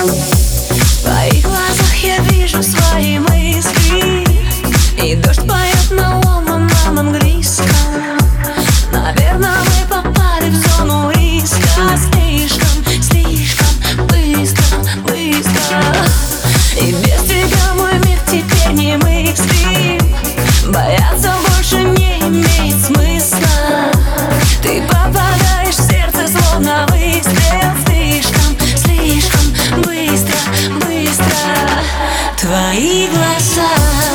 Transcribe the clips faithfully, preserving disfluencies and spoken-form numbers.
В твоих глазах я вижу свои мысли, и дождь поет на ломаном английском. Наверное, мы попали в зону риска. Слишком, слишком быстро, быстро. И без тебя мой мир теперь не мысли. Бояться больше не имеет смысла. Ты попадаешь в сердце, словно выстрел. Слишком, слишком быстро, быстро. Твои глаза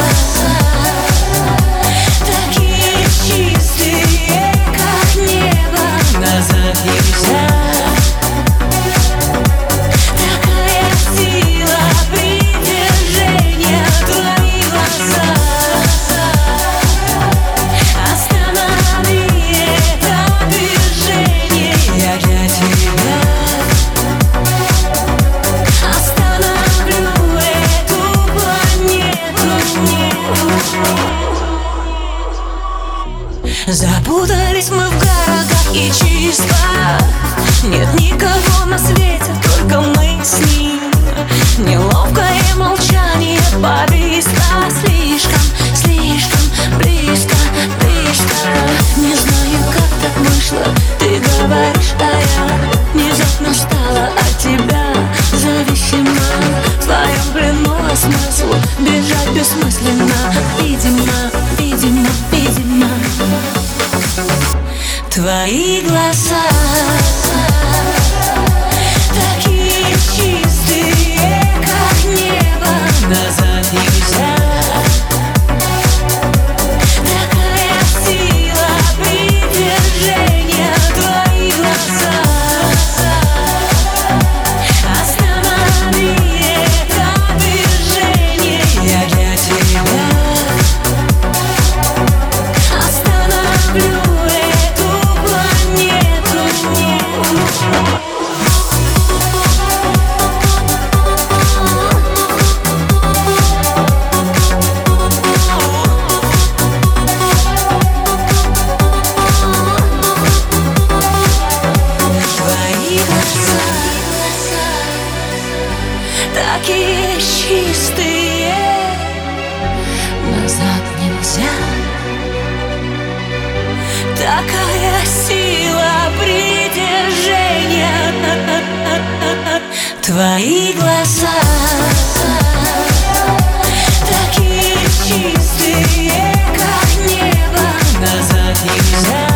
такие чистые, как небо. Назад нельзя. Такая сила притяжения. Твои глаза. Останови это движение. Я для тебя остановлю эту планету. Запутались мы в городах и чувствах. Нет никого на свете, только мы с ним. Неловкое молчание повисло. Слишком, слишком близко, близко. Не знаю, как так вышло. Ты говоришь, а я внезапно стала от тебя зависима. В твоем плену смысл бежать бессмысленно. Видимо, видимо, видимо. Твои глаза такие чистые, как небо. Назад нельзя. Такая сила притяжения. Твои глаза. Останови это движение. Я для тебя остановлю эту планету. Твои глаза такие чистые, назад нельзя. Такая сила притяжения. Твои глаза такие чистые, как небо. Назад нельзя.